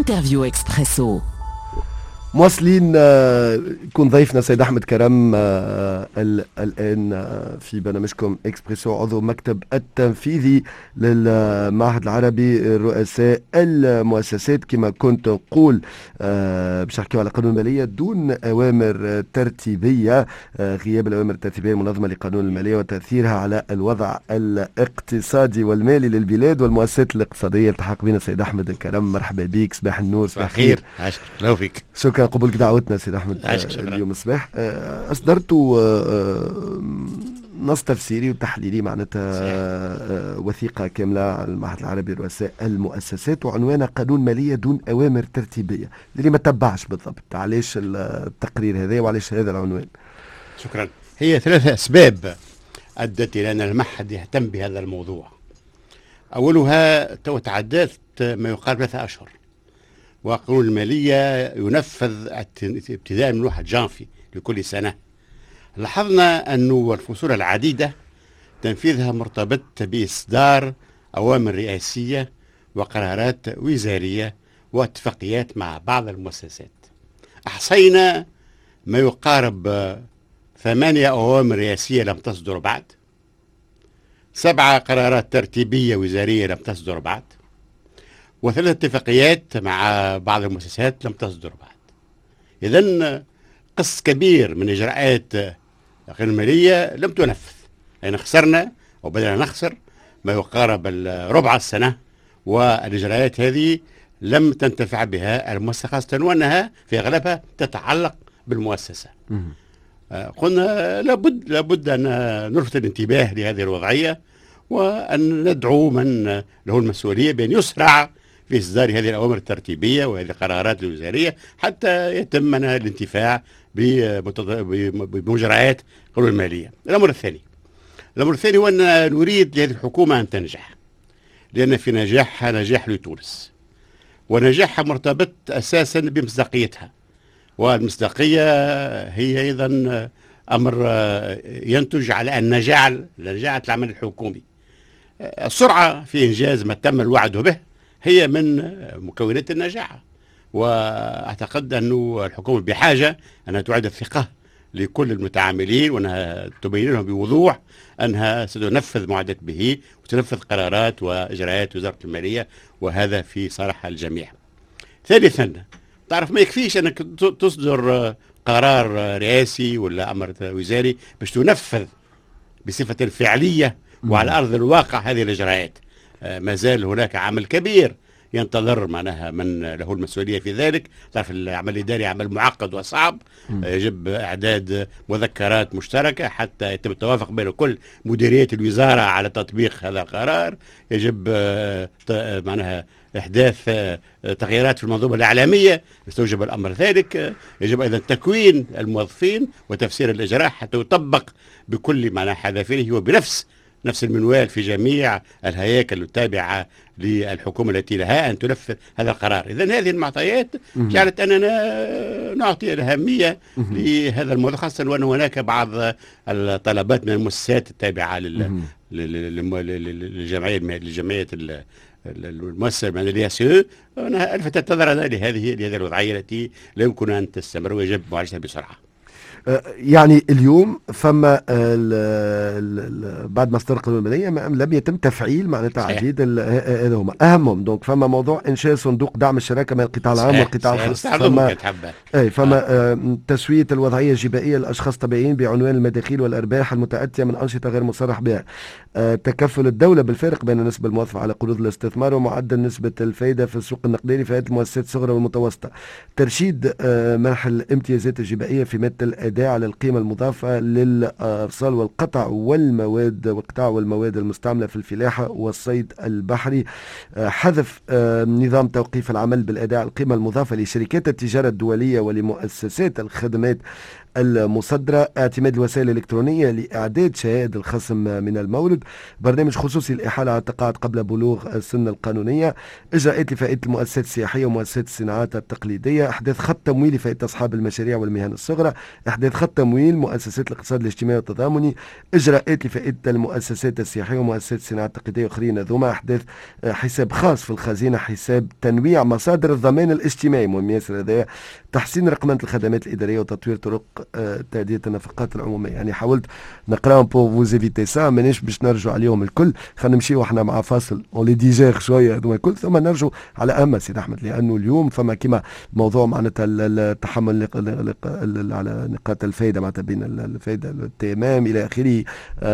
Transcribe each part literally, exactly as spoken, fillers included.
انترفيو اكسبريسو. مواصلين يكون ضيفنا سيد أحمد كرم الآن في برنامجكم إكسبريسو، عضو مكتب التنفيذي للمعهد العربي رؤساء المؤسسات. كما كنت نقول باش نحكيو على قانون المالية دون أوامر ترتيبية، غياب الأوامر الترتيبية المنظمة لقانون المالية وتأثيرها على الوضع الاقتصادي والمالي للبلاد والمؤسسات الاقتصادية. التحق بنا سيد أحمد الكرم، مرحبا بك، صباح النور. صباح الخير، عاشق الله فيك. شكرا قبولك دعوتنا سيد أحمد. اليوم الصباح أصدرتوا نص تفسيري وتحليلي معناتها وثيقة كاملة على المعهد العربي رؤساء المؤسسات وعنوانها قانون مالية دون أوامر ترتيبية. اللي ما تبعش بالضبط علاش التقرير هذا وعلاش هذا العنوان؟ شكرا. هي ثلاثة أسباب أدت إلى أن المعهد يهتم بهذا الموضوع. أولها تو تعدت ما يقارب ثلاثة أشهر، وقانون المالية ينفذ ابتداء من واحد جانفي لكل سنة. لاحظنا أنه الفصول العديدة تنفيذها مرتبط بإصدار أوامر رئاسية وقرارات وزارية واتفاقيات مع بعض المؤسسات. أحصينا ما يقارب ثمانية أوامر رئاسية لم تصدر بعد، سبعة قرارات ترتيبية وزارية لم تصدر بعد، وثلاث اتفاقيات مع بعض المؤسسات لم تصدر بعد. إذن قسط كبير من إجراءات القانون المالية لم تنفذ، يعني خسرنا أو بدأنا نخسر ما يقارب ربع السنة، والإجراءات هذه لم تنتفع بها المؤسسة، خاصة وأنها في أغلبها تتعلق بالمؤسسة. آه قلنا لابد لابد أن نلفت الانتباه لهذه الوضعية، وأن ندعو من له المسؤولية بأن يسرع في إصدار هذه الأوامر الترتيبية وهذه القرارات الوزارية حتى يتم الانتفاع بمجريات قانون المالية. الأمر الثاني الأمر الثاني هو أن نريد لهذه الحكومة أن تنجح، لأن في نجاحها نجاح لتونس، ونجاحها مرتبط أساسا بمصداقيتها، والمصداقية هي أيضا أمر ينتج على أن نجعل نجاعة العمل الحكومي. السرعة في إنجاز ما تم الوعد به هي من مكونات النجاعة، وأعتقد أن الحكومة بحاجة أنها تعيد الثقة لكل المتعاملين، وأنها تبين لهم بوضوح أنها ستنفذ ما وعدت به وتنفذ قرارات وإجراءات وزارة المالية، وهذا في صالح الجميع. ثالثا، تعرف ما يكفيش أنك تصدر قرار رئاسي ولا أمر وزاري باش تنفذ بصفة فعلية وعلى أرض الواقع هذه الإجراءات. ما زال هناك عمل كبير ينتظر معناها من له المسؤولية في ذلك. تعرف العمل الإداري عمل معقد وصعب، يجب إعداد مذكرات مشتركة حتى يتم التوافق بين كل مديريات الوزارة على تطبيق هذا القرار، يجب معناها إحداث تغييرات في المنظومة الإعلامية يستوجب الأمر ذلك، يجب أيضا تكوين الموظفين وتفسير الإجراء حتى يطبق بكل معنى حذافيره وبنفس نفس المنوال في جميع الهياكل التابعة للحكومة التي لها أن تنفذ هذا القرار. إذن هذه المعطيات جعلت أننا نعطي الأهمية لهذا الموضوع، خاصة وأن هناك بعض الطلبات من المؤسسات التابعة للجمعية للجمعية المؤسسة المالية سي أنها لفتت نظرنا لهذه لهذه الوضعية التي لا يمكن أن تستمر ويجب معالجتها بسرعة. يعني اليوم فما ال ال بعد ما اصدر قانون المالية لم يتم تفعيل معناتها عديد هذا هما اهمهم. دونك فما موضوع انشاء صندوق دعم الشراكه بين القطاع العام والقطاع الخاص، فما اي فما آه تسويه الوضعيه الجبائيه للاشخاص الطبيعيين بعنوان المداخيل والارباح المتاتيه من انشطه غير مصرح بها، آه تكفل الدوله بالفارق بين النسبه الموظفه على قروض الاستثمار ومعدل نسبه الفائده في السوق النقدي في المؤسسات الصغرى والمتوسطه، ترشيد آه منح الامتيازات الجبائيه في ماده الاداء على القيمه المضافه للارسال والقطع والمواد والقطاع والمواد المستعمله في الفلاحه والصيد البحري، آه حذف آه نظام توقيف العمل بالاداء على القيمه المضافه لشركات التجاره الدوليه ولمؤسسات الخدمات المصدرة، اعتماد الوسائل الإلكترونية لإعداد شهادة الخصم من المولد، برنامج خصوصي للإحالة على التقاعد قبل بلوغ السن القانونية، إجراءات لفائدة المؤسسات السياحية ومؤسسات الصناعات التقليدية، إحداث خط تمويل لفائدة أصحاب المشاريع والمهن الصغرى، إحداث خط تمويل مؤسسات الاقتصاد الاجتماعي والتضامني، إجراءات لفائدة المؤسسات السياحية ومؤسسات الصناعات التقليدية وآخرين ذوما، إحداث حساب خاص في الخزينة، حساب تنويع مصادر الضمان الاجتماعي مهم ياسر هذايا، تحسين رقمنة الخدمات الإدارية وتطوير طرق تأدية النفقات العمومية. يعني حاولت نقراهم بو فوز ايفيتي سا، مانيش باش نرجعوا عليهم الكل، خلينا نمشيو احنا مع فاصل اون لي ديجير شويه هذوما الكل، ثم نرجعوا على اهم سيد احمد، لانه اليوم فما كيما موضوع معناتها التحمل على نقاط الفائده معناتها بين الفائده التمام الى اخره،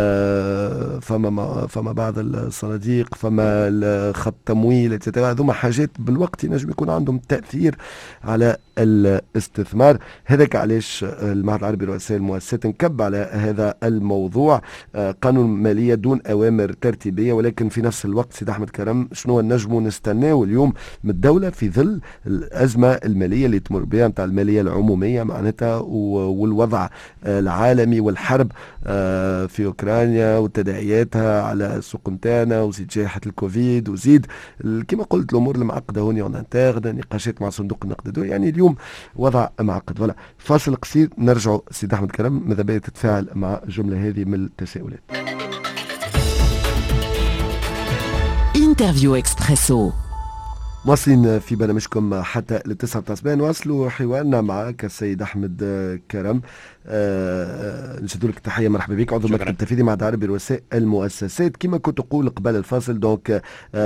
فما فما بعض الصناديق، فما خط تمويل، هذوما حاجات بالوقت ينجم يكون عندهم تاثير على الاستثمار. هذاك علاش المعهد العربي لرؤساء المؤسسات نكب على هذا الموضوع، قانون مالية دون أوامر ترتيبية، ولكن في نفس الوقت سيد أحمد كرم شنو نجموا نستناو اليوم من الدولة في ظل الأزمة المالية اللي تمر بها نتاع المالية العمومية معناتها، والوضع العالمي والحرب في أوكرانيا وتداعياتها على السوق نتاعنا، وزيد جائحة الكوفيد، وزيد كما قلت الأمور المعقدة هوني اون انترن، نقاشات مع صندوق النقد الدولي، يعني اليوم وضع معقد. ولا فاصل قصير نرجع سيد أحمد كرم ماذا بيت تتفاعل مع الجملة هذه من التساؤلات. انترفيو اكسبريسو، مواصلين في برنامجكم حتى للتسعة متاع الصباح، نواصلوا حوارنا معك السيد أحمد كرم. أه نشدو لك التحية، مرحبا بك، عضو المكتب التنفيذي مع العربي لرؤساء المؤسسات. كما كنت تقول قبل الفاصل دونك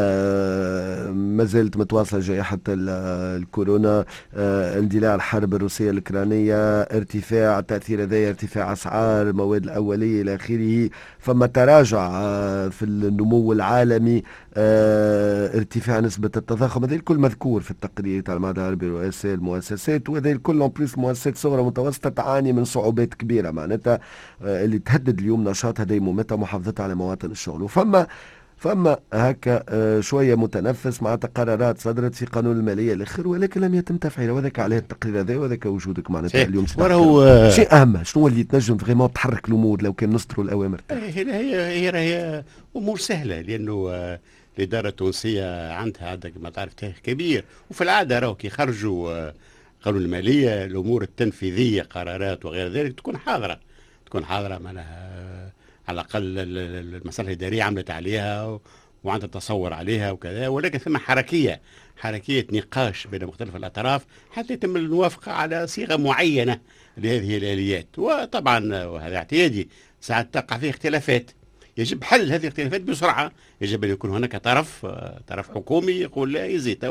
أه ما زالت متواصلة جائحة الكورونا، أه اندلاع الحرب الروسية الأوكرانية، ارتفاع تأثير هذا، ارتفاع أسعار المواد الأولية إلى آخره، فما تراجع أه في النمو العالمي، أه ارتفاع نسبة التضخم، هذا الكل مذكور في التقرير تاع المعهد العربي لرؤساء المؤسسات، وهذا الكل اون بليس مؤسسات صغرى ومتوسطة تعاني من صعوبات كبيرة معناتها اللي تهدد اليوم نشاطها ديمومتها ومحافظتها على مواطن الشغل. وفما فما هكا شوية متنفس مع قرارات صدرت في قانون المالية الأخير، ولكن لم يتم تفعيلها، وذاك عليه التقرير هذا وذاك وجودك معناتها اليوم. شيء أهم شنو اللي تنجم فريمون تحرك الأمور لو كان نصدروا الأوامر؟ هي هي هي أمور سهلة، لأنه الإدارة التونسية عندها عندك ما تعرف تاريخ كبير، وفي العادة راهو كي خرجوا قانون المالية الأمور التنفيذية قرارات وغير ذلك تكون حاضرة، تكون حاضرة معناها على الأقل المسألة الإدارية عملت عليها وعندها تصور عليها وكذا، ولكن ثم حركية حركية نقاش بين مختلف الأطراف حتى يتم الموافقة على صيغة معينة لهذه الآليات. وطبعا وهذا اعتيادي ساعات تقع فيه اختلافات، يجب حل هذه الاختلافات بسرعة، يجب أن يكون هناك طرف طرف حكومي يقول لا يزيد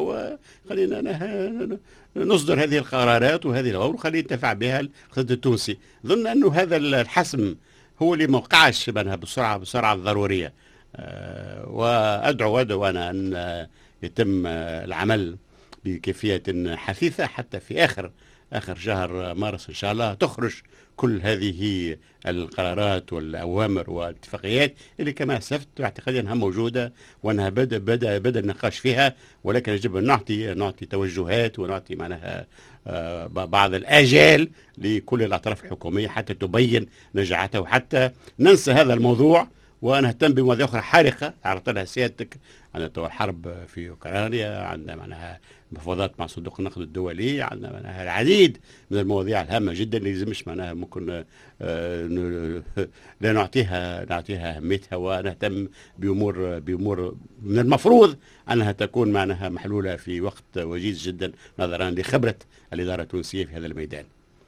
خلينا نصدر هذه القرارات وهذه الأمور وخلينا ينتفع بها الاقتصاد التونسي. ظن أنه هذا الحسم هو اللي موقعش بينها بسرعة بسرعة الضرورية. أه وأدعو أدعو أنا أن يتم العمل بكيفية حثيثة حتى في آخر آخر شهر مارس إن شاء الله تخرج كل هذه القرارات والأوامر والاتفاقيات اللي كما أسلفت اعتقادي أنها موجودة وأنها بدأ بدأ بدأ النقاش فيها، ولكن يجب أن نعطي نعطي توجهات ونعطي معناها آه بعض الآجال لكل الأطراف الحكومية حتى تبين نجاعتها، وحتى ننسى هذا الموضوع ونهتم بمواضيع أخرى حارقة عرضت لها سيادتك. عندنا الحرب في أوكرانيا، عندنا معناها مفاوضات مع صندوق النقد الدولي، عندنا معناها العديد من المواضيع الهامة جدا اللي لازمش معناها ممكن آه لا نعطيها نعطيها أهميتها ونهتم بأمور بأمور من المفروض أنها تكون معناها محلولة في وقت وجيز جدا نظرا لخبرة الإدارة التونسية في هذا الميدان.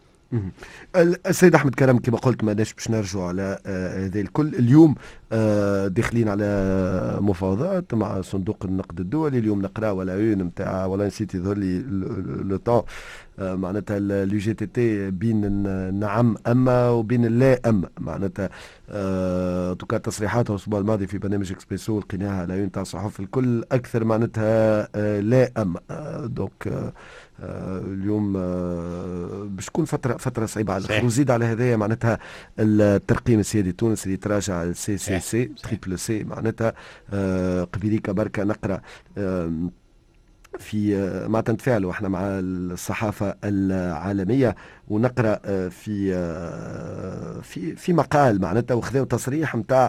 السيد أحمد كرم كما قلت ماناش باش نرجعوا على هذا آه الكل. اليوم آه داخلين على مفاوضات مع صندوق النقد الدولي، اليوم نقرا ولا عيون نتاع ولا نسيت يظهر لي لو طون آه معناتها اليو جي تي تي بين نعم اما وبين لا اما معناتها آه توكا تصريحاتها الاسبوع الماضي في برنامج اكسبريسو لقيناها على عيون تاع الصحف الكل اكثر معناتها آه لا اما آه دونك آه آه اليوم آه باش تكون فتره فتره صعيبه على الاخر. وزيد على هذايا معناتها الترقيم السيادي التونسي اللي تراجع السي سي سي تريبل سي معناتها آه قبيليكا بركه نقرا آه في مع تنتفاعلوا احنا مع الصحافة العالمية، ونقرأ في في في مقال معناتها وخذوا تصريح نتاع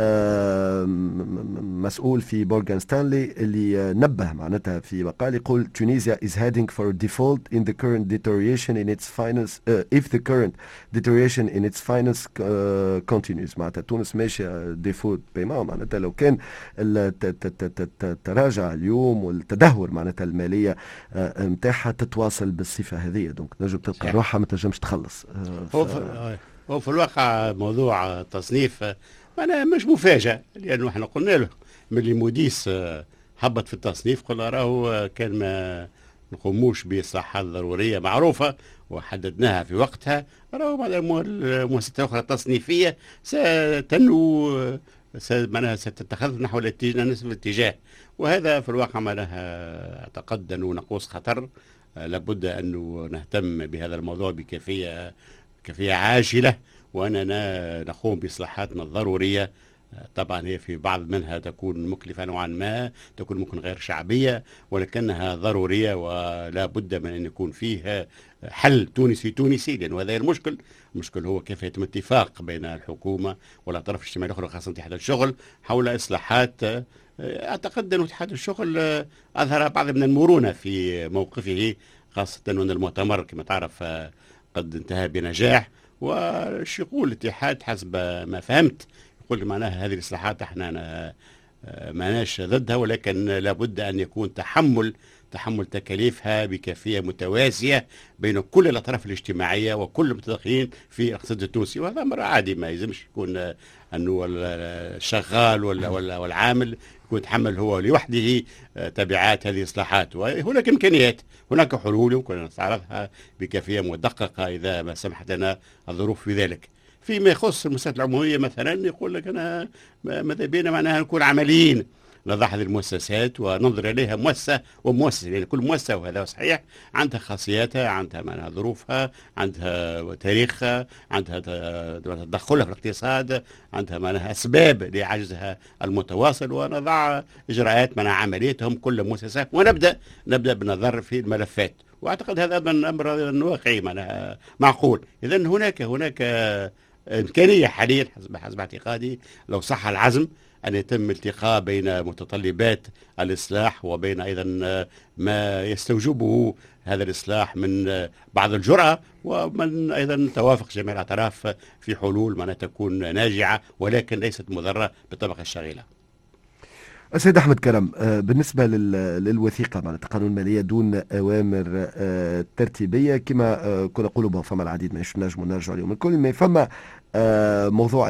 مسؤول في مورغان ستانلي اللي نبه معناتها في مقال يقول Tunisia is heading for default in the current deterioration in its finance uh, if the current deterioration in its finance uh, continues. معناتها تونس ماشية ديفولت بيمان، معناتها لو كان التراجع اليوم والتدهور معناتها الماليه نتاعها تتواصل بالصفه هذه، دونك نجم تلقى روحها ما تنجمش تخلص. هو في, هو في الواقع موضوع تصنيف معناها مش مفاجئ، لانه احنا قلنا له ملي موديس هبط في التصنيف قلنا راهو كان ما نقوموش باصلاحات ضروريه معروفه وحددناها في وقتها، راهو المؤسسات الاخرى التصنيفيه ستنو معناها ستتخذ نحو نفس الاتجاه، وهذا في الواقع معناها اعتقد انه نقوص خطر. لابد أن نهتم بهذا الموضوع بكيفية كيفية عاجلة، وأننا نقوم بإصلاحاتنا الضرورية. طبعا هي في بعض منها تكون مكلفة نوعا ما، تكون ممكن غير شعبية، ولكنها ضرورية ولا بد من أن يكون فيها حل تونسي تونسي، لأن هذا المشكل. المشكل هو كيف يتم اتفاق بين الحكومة والأطراف الاجتماعية الأخرى خاصة اتحاد الشغل حول إصلاحات. أعتقد أن اتحاد الشغل أظهر بعض من المرونة في موقفه، خاصة أن المؤتمر كما تعرف قد انتهى بنجاح. وش يقول الاتحاد حسب ما فهمت، يقول معناها هذه الإصلاحات احنا ماناش ضدها، ولكن لابد أن يكون تحمل تحمل تكاليفها بكيفية متوازية بين كل الأطراف الاجتماعية وكل المتدخلين في الاقتصاد التونسي. وهذا أمر عادي، ما يلزمش يكون أنه الشغال ولا ولا والعامل يكون يتحمل هو لوحده تبعات هذه الإصلاحات. وهناك إمكانيات، هناك حلول يمكن أن نستعرضها بكيفية مدققة إذا ما سمحت لنا الظروف في ذلك. فيما يخص المؤسسات العمومية مثلا يقول لك أنا ماذا بينا معناها نكون عمليين، نضع هذه المؤسسات وننظر إليها مؤسسة ومؤسسة، لأن يعني كل مؤسسة وهذا صحيح عندها خاصياتها، عندها معناها ظروفها، عندها تاريخها، عندها تدخلها في الاقتصاد، عندها معناها أسباب لعجزها المتواصل، ونضع إجراءات معناها عمليتهم كل مؤسسة، ونبدأ نبدأ بالنظر في الملفات. واعتقد هذا امر واقعي معناها معقول. اذا هناك هناك امكانيه حاليا حسب حسب اعتقادي لو صح العزم ان يتم التقاء بين متطلبات الاصلاح وبين ايضا ما يستوجبه هذا الاصلاح من بعض الجرأه، ومن ايضا توافق جميع الاطراف في حلول معناها تكون ناجعه ولكن ليست مضره بالطبقه الشغيله. السيد أحمد كرم، بالنسبة للوثيقة معناتها قانون المالية دون أوامر ترتيبية كما كنا نقولوا فما العديد ما نجموا نرجعوا اليوم الكل، ما فما موضوع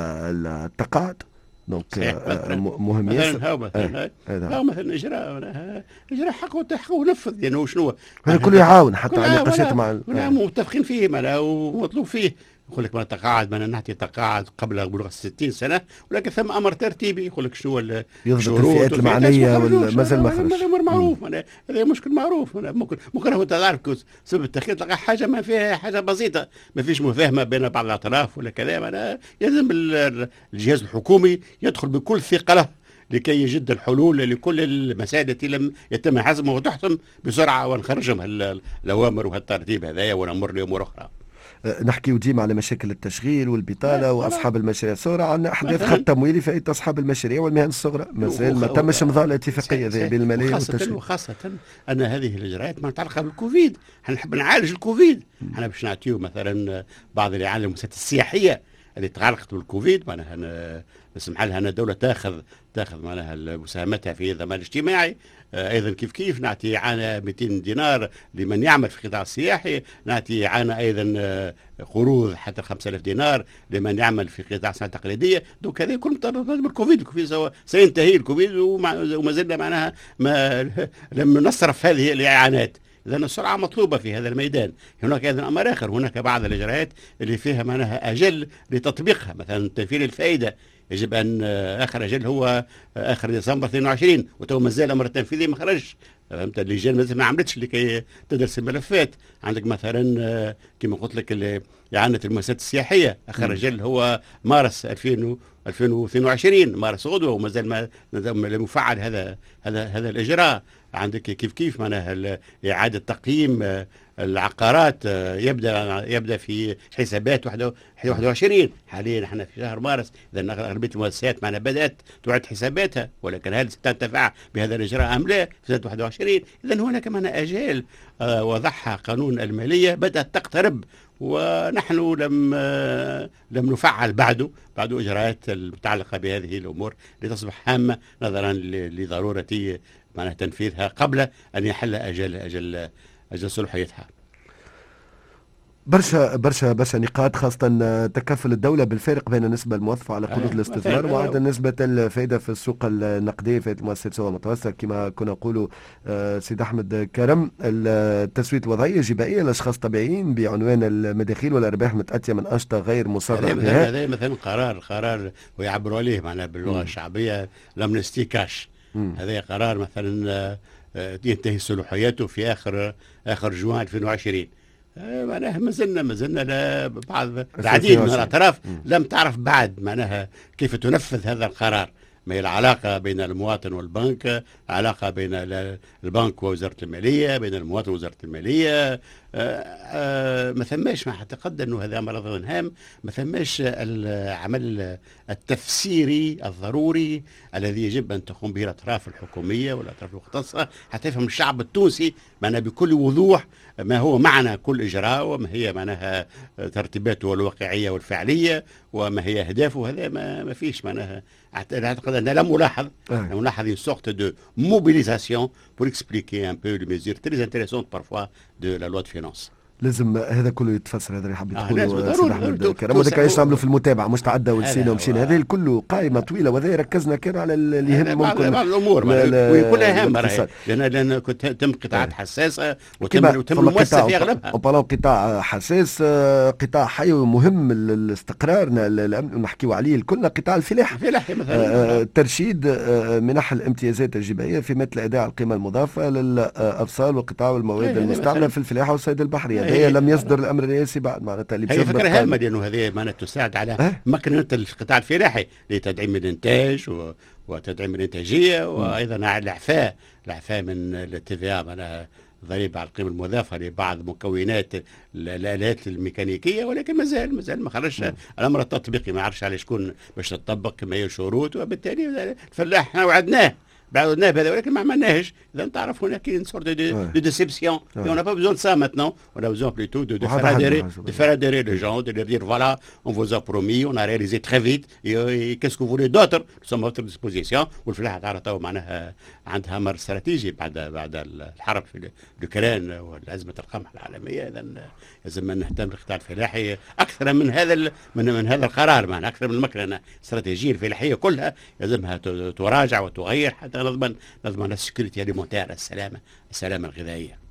التقاعد دونك مهم ياسر. مثلا هاو مثلا هاو مثلا اجراء اجراء حقه حقه نفذ، لانه يعني شنو هذا كله يعاون حتى على نقاشات مع متفقين فيه معناها ومطلوب فيه. يقول لك ما تقاعد ما نحكي تقاعد قبل بلوغ ستين سنة، ولكن ثم امر ترتيبي يقول لك شنو يضبط الفئات المعنيه مازال ما خرج. هذا امر معروف، هذا مشكل معروف. ممكن ممكن هو تعرف سبب التاخير تلقى حاجه ما فيها حاجه بسيطه، ما فيش مفاهمه بين بعض الاطراف ولا كذا. معناها يلزم الجهاز الحكومي يدخل بكل ثقله لكي يجد الحلول لكل المسائل التي لم يتم حزمها وتحسم بسرعه ونخرجهم الاوامر وهالترتيب هذايا ونمر لامور اخرى. نحكي ديما على مشاكل التشغيل والبطاله واصحاب المشاريع الصغرى، عندنا احداث خط تمويلي فائده اصحاب المشاريع والمهن الصغرى مازال ما تمش امضاء الاتفاقيه ذي بين الماليه والتشغيل. وخاصه ان هذه الاجراءات متعلقه بالكوفيد، احنا نحب نعالج الكوفيد، احنا باش نعطيو مثلا بعض اللي يعالج المؤسسات السياحيه اللي تعلقت بالكوفيد معناها نسمح لها ان الدوله تاخذ تاخذ معناها مساهمتها في الضمان الاجتماعي. ايضا كيف كيف نعطي عانه مئتين دينار لمن يعمل في القطاع السياحي، نعطي عانه ايضا قروض حتى خمسة آلاف دينار لمن يعمل في قطاع الصناعه التقليديه. دوك هذه كل مرتبط بالكوفيد، الكوفيد سينتهي الكوفيد وما زلنا معناها ما لم نصرف هذه الاعانات. إذا السرعة مطلوبة في هذا الميدان. هناك أيضا أمر آخر، هناك بعض الإجراءات اللي فيها معناها أجل لتطبيقها، مثلا تنفيذ الفائدة يجب أن آخر أجل هو آخر ديسمبر اثنين وعشرين، وتو مازال الأمر التنفيذي ما خرجش. فهمت. اللجان مثلا ما عملتش لكي تدرس الملفات. عندك مثلا كما قلت لك إعانة المؤسسات السياحية آخر رجال هو مارس ألفين واثنين وعشرين، مارس غدوة ومازال ما لم يفعل هذا هذا هذا الإجراء. عندك كيف كيف معناها إعادة تقييم العقارات يبدا يبدا في حسابات واحد وعشرين. حاليا احنا في شهر مارس، اذا اغلبيه المؤسسات معنا بدات تعد حساباتها، ولكن هل ستنتفع بهذا الاجراء ام لا في سنه واحد وعشرين؟ اذا هناك معنا اجال وضعها قانون الماليه بدات تقترب، ونحن لم لم نفعل بعده بعد اجراءات المتعلقه بهذه الامور لتصبح هامه نظرا لضروره معناها تنفيذها قبل ان يحل اجل اجل اجل صلاحيتها. برشا برشا برشا نقاط، خاصة تكفل الدولة بالفارق بين النسبة الموظفة على قروض الاستثمار وعدد نسبة الفائدة في السوق النقدية في المؤسسات الصغيرة والمتوسطة. كما كنا نقولوا سيد أحمد كرم، التسوية الوضعية الجبائية لأشخاص طبيعيين بعنوان المداخيل والأرباح متأتية من أنشطة غير مصرح بها. هذا مثلا قرار قرار ويعبروا عليه معناها باللغة الشعبية لامنستي كاش. هذا قرار مثلا ينتهي صلاحيته في آخر آخر جوان ألفين وعشرين. معناها ما زلنا ما زلنا بعض العديد من الأطراف لم تعرف بعد معناها كيف تنفذ هذا القرار. ما هي العلاقة بين المواطن والبنك، علاقة بين البنك ووزارة المالية، بين المواطن ووزارة المالية. آآ آآ ما ثماش، ما اعتقد أنه هذا أمر هام، ما ثماش العمل التفسيري الضروري الذي يجب أن تقوم به الأطراف الحكومية والأطراف المختصة حتى يفهم الشعب التونسي معناها بكل وضوح ما هو معنى كل إجراء، وما هي معناها ترتيباته الواقعية والفعلية، وما هي أهدافه. هذا ما, ما فيش معناها. أعتقد أن لم ألاحظ لم ألاحظ une sorte de mobilisation pour expliquer un peu les mesures très intéressantes parfois de la loi de finances. لازم هذا كله يتفسر. هذا اللي حاب يقوله سيد احمد كرم، وذاك ايش نعملوا في المتابعه مش تعدى ولسينا ومشينا. هذه كله قائمه طويله، وهذا ركزنا كان على اللي يهم ممكن بعض الامور وكلها هامه، لان لان كنت تم قطاعات حساسه وتم وتم المؤسسه في اغلبها. وبالو قطاع حساس، قطاع حيوي مهم لاستقرارنا ونحكيوا عليه كلنا، قطاع الفلاحه. الفلاحه مثلا ترشيد منح الامتيازات الجبائيه في مثل اداء القيمه المضافه للافصال والقطاع والمواد المستعمله في الفلاحه والصيد البحري. هي لم يصدر الامر الرئاسي بعد معناتها اللي هي فكره هامه، لانه هذه معناتها تساعد على أه؟ مكنه القطاع الفلاحي لتدعيم الانتاج و... وتدعيم الانتاجيه، وايضا على الاعفاء الاعفاء من التي في اي معناها ضريبه على القيمه المضافه لبعض مكونات الالات الميكانيكيه. ولكن مازال مازال ما خرجش الامر التطبيقي، ما عرفش على شكون باش تطبق كما هي الشروط، وبالتالي الفلاح احنا وعدناه بعدناه بهذا ولكن ما عملناهش. اذا تعرف هناك une sorte de, de déception. Et on n'a pas besoin de ça maintenant. On a besoin plutôt de, de faire adhérer, de faire adhérer les gens, de leur dire voilà, on vous a promis, on a réalisé très vite. Et, et qu'est-ce que vous voulez d'autre? Nous sommes à votre disposition. والفلاحة تعرف معناها عندها امر استراتيجي بعد بعد الحرب في الأوكران والازمه القمح العالميه. اذا لازم نهتم بالقطاع الفلاحي اكثر من هذا من من هذا القرار، معناها اكثر من المكنه الاستراتيجيه الفلاحيه كلها لازمها تراجع وتغير حتى نضمن نضمن السكيورتي اليمونتير، السلامه السلامه الغذائيه.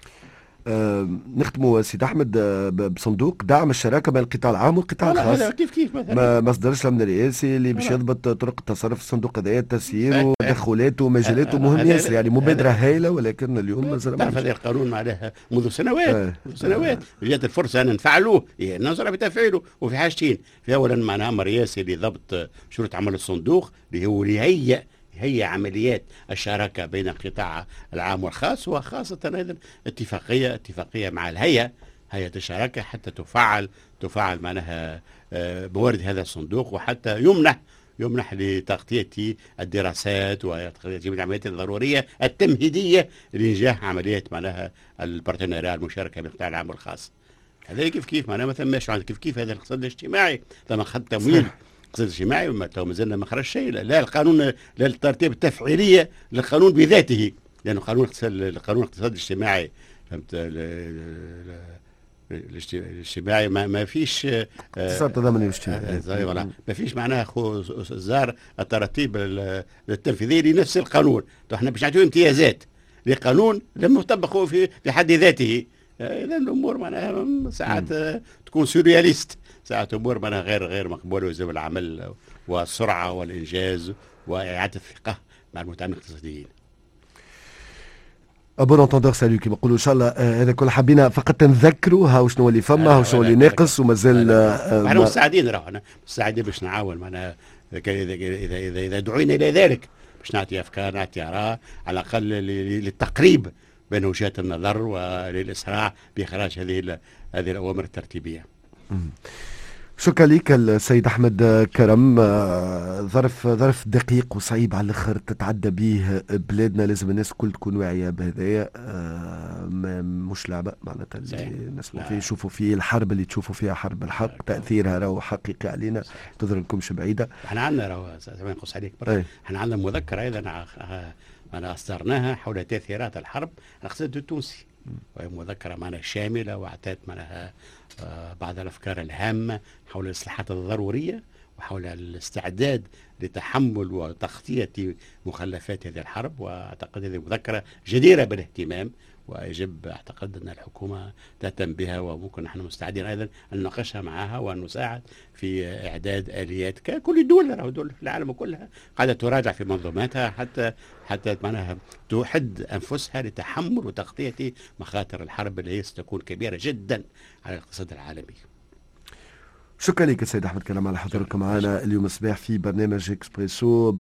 أه نختموا سيد احمد بصندوق دعم الشراكه بين القطاع العام والقطاع الخاص. هذا كيف كيف مثلا ما ما صدرش الامن الرئاسي اللي باش يضبط طرق التصرف في الصندوق هذايا، تسييره وتدخلاته ومجالاته مهم ياسر، يعني مبادره هائله. ولكن اليوم مازال تعرف هذا القانون معناها منذ سنوات آه. منذ سنوات آه. جات الفرصه ان نفعلوه، ننظر بتفعيله. وفي حاجتين، في اولا معناها امر رئاسي لضبط شروط عمل الصندوق اللي هو ليهيئ هي عمليات الشراكة بين القطاع العام والخاص، وخاصة أيضا اتفاقية اتفاقية مع الهيئة هيئة الشراكة حتى تفعل تفعل معناها موارد هذا الصندوق، وحتى يمنح يمنح لتغطية الدراسات وتغطية العمليات الضرورية التمهيدية لإنجاح عمليات معناها البارتنيرية المشاركة بين القطاع العام والخاص. هذا كيف كيف معناها ما ثماش كيف كيف هذا الاقتصاد الاجتماعي ثم خد تمويل الاقتصاد الاجتماعي وما زلنا ما خرج شيء، لا القانون لا الترتيب التفعيليه للقانون بذاته، لانه قانون القانون الاقتصاد الاجتماعي فهمت الاجتماعي ما, ما فيش اقتصاد تضامني اجتماعي ما فيش معناها زار الترتيب التنفيذي لنفس القانون. احنا باش نعطيو امتيازات لقانون لم يطبق في في حد ذاته. اذا الامور معناها ساعات تكون سورياليست، ساعات امور معناها غير غير مقبوله، ويلزم العمل والسرعه والانجاز واعاده الثقه مع المتعاملين الاقتصاديين. بون انتوندور سالو كيما نقولوا ان شاء الله. آه، هذا كل حبينا فقط نذكروا هاو شنو اللي فما، هاو شنو اللي ناقص ومازال. آه، احنا ما- مستعدين، راهو احنا مستعدين باش نعاون معنا اذا كان- اذا اذا اذا, إذا دعينا الى ذلك، باش نعطي افكار، نعطي اراء على الاقل ل- ل- للتقريب بين وجهات النظر وللاسراع باخراج هذه ال- هذه الاوامر الترتيبيه. شكرا لك السيد احمد كرم. آه، ظرف ظرف دقيق وصعيب على الاخر تتعدى به بلادنا، لازم الناس الكل تكون واعيه بهذايا. آه، ما- مش لعبه معناتها صحيح. اللي الناس لا. فيه يشوفوا فيه الحرب اللي تشوفوا فيها حرب الحق، تاثيرها راهو حقيقي علينا، تظهر لكمش بعيده. احنا عندنا راهو زمان نقص عليك برك، اي احنا عندنا مذكره ايضا ع- انا اصدرناها حول تاثيرات الحرب على الاقتصاد التونسي، وهي مذكره معنا شامله واعطت معناها آه، بعض الافكار الهامه حول الاصلاحات الضروريه وحول الاستعداد لتحمل وتغطيه مخلفات هذه الحرب. واعتقد هذه مذكره جديره بالاهتمام، ويجب اعتقد ان الحكومه تهتم بها، وممكن نحن مستعدين ايضا ان نناقشها معها وان نساعد في اعداد اليات ككل الدول. راهو دول في العالم كلها قاعده تراجع في منظوماتها حتى حتى معناها تحد انفسها لتحمل وتغطيه مخاطر الحرب اللي هي ستكون كبيره جدا على الاقتصاد العالمي. شكرا لك السيد احمد كرم على حضورك معنا اليوم الصباح في برنامج اكسبريسو.